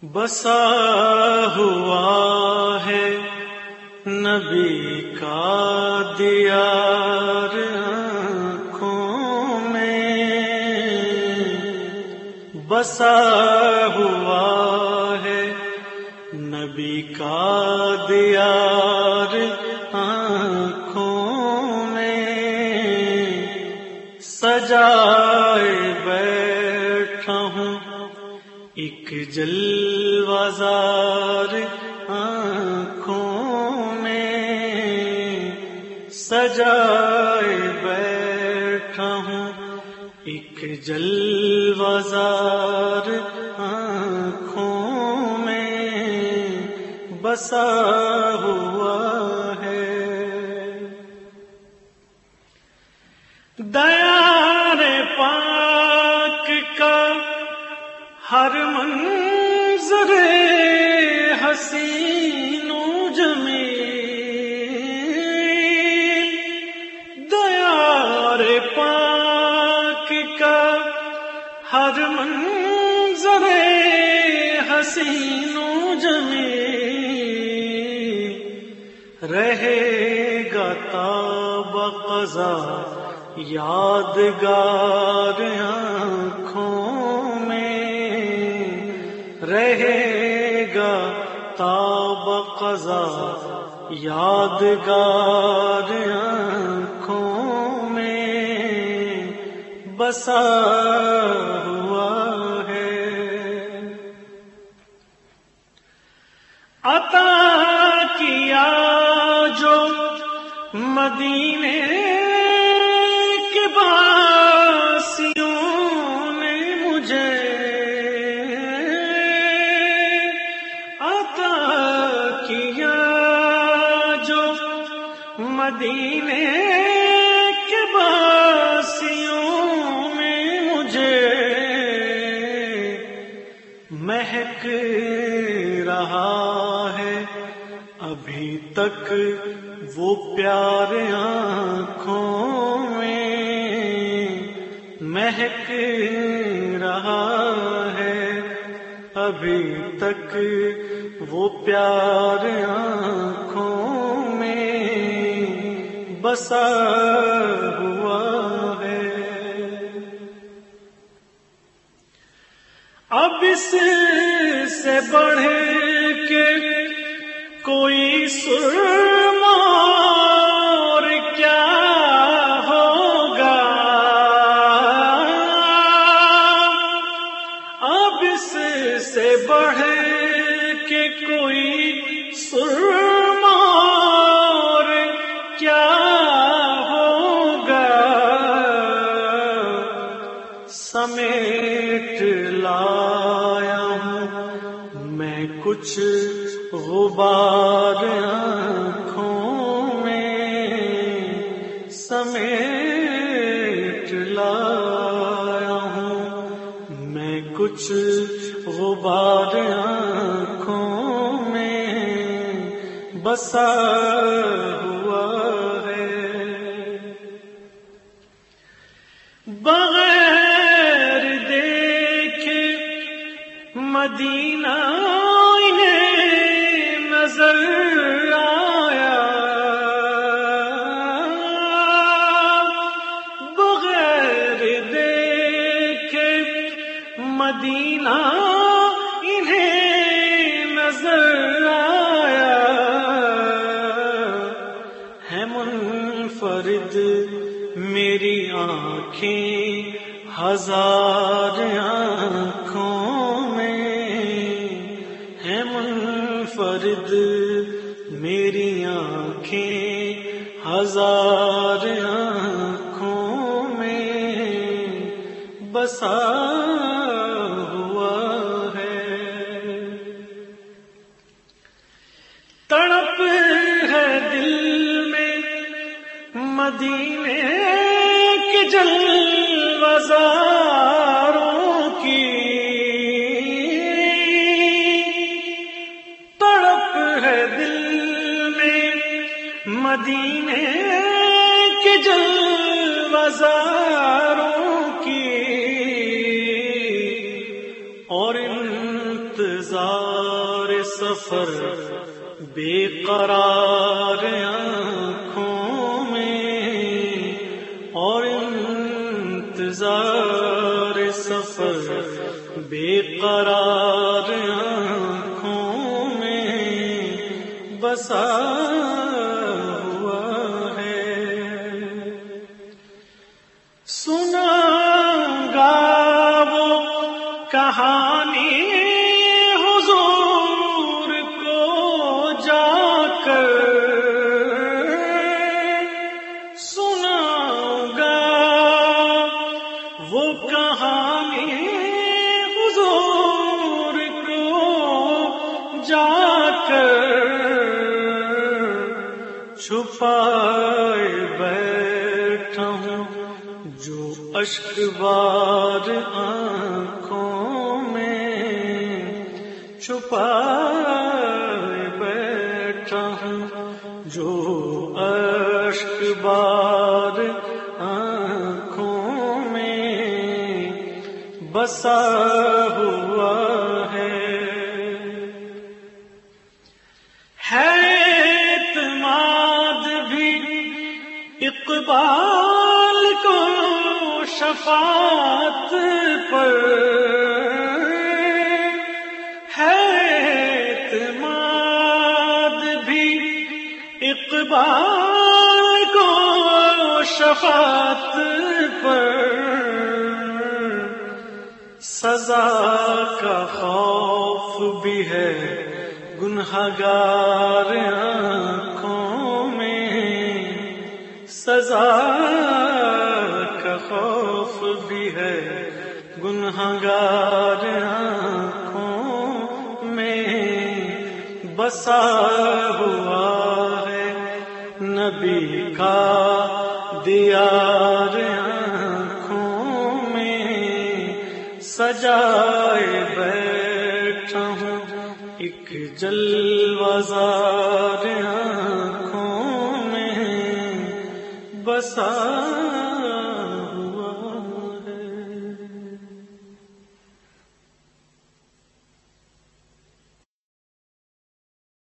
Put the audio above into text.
بسا ہوا ہے نبی کا دیار آنکھوں میں، بسا ہوا ہے نبی کا دیار آنکھوں میں، سجائے بیٹھا ہوں ایک جلوہ زار آنکھوں میں، سجائے بیٹھا ہوں ایک جلوہ زار آنکھوں میں، بسا ہوا ہے دیار پاک کا ہر منظر حسین و جمیل، دیار پاک کا ہر منظر حسین و جمیل، رہے گا تا بقضا یادگار آنکھوں میں، رہے گا تا بقضا یادگار آنکھوں میں، بسا ہوا ہے عطا کیا جو مدینے کے باسیوں نے مجھے، عطا کیا جو مدینے کے باسیوں میں مجھے، مہک رہا ہے ابھی تک وہ پیار آنکھوں میں، مہک رہا ہے ابھی تک وہ پیار آنکھوں میں، بسا ہوا ہے اب اس سے بڑھ کے کوئی سرما اور کیا ہوگا، اب اس سے بڑھ کے کوئی سرما اور کیا ہوگا، سمیٹ لایا ہوں میں کچھ غبار آنکھوں میں، سمیٹ لایا ہوں میں کچھ غبار آنکھوں میں، بسا ہوا ہے بغیر دیکھے مدینہ نظر آیا، بغیر دیکھے مدینہ انہیں نظر آیا، ہے منفرد میری آنکھیں ہزار آنکھوں میں، ہے منفرد میری آنکھیں ہزار آنکھوں میں، بسا ہوا ہے تڑپ ہے دل میں مدینے کے جلوہ زاروں کی، تڑپ ہے دل میں مدینے کے جلوہ زاروں کی، اور ان انتظار سفر بے قرار آنکھوں میں، اور انتظار سفر بے قرار آنکھوں میں بسا ہوا ہے۔ سنا گا وہ کہانی حضور کو جا کر، سناؤں گا وہ کہانی حضور کو جا کر، چھپائے بیٹھا ہوں جو اشک بار آنکھوں میں، چھپائے بیٹھا ہوں جو اشک بار آنکھوں میں بسا ہوا ہے۔ اعتماد بھی اقبال کو شفاعت پر ہے، اعتماد بھی اقبال کو شفاعت پر، سزا کا خوف بھی ہے گنہگار آنکھوں میں، سزا کا خوف بھی ہے گنہگار آنکھوں میں بسا ہوا ہے۔ نبی کا دیار آنکھوں میں سجائے بیٹھا ہوں، ایک جلوہ زار آنکھوں میں بسا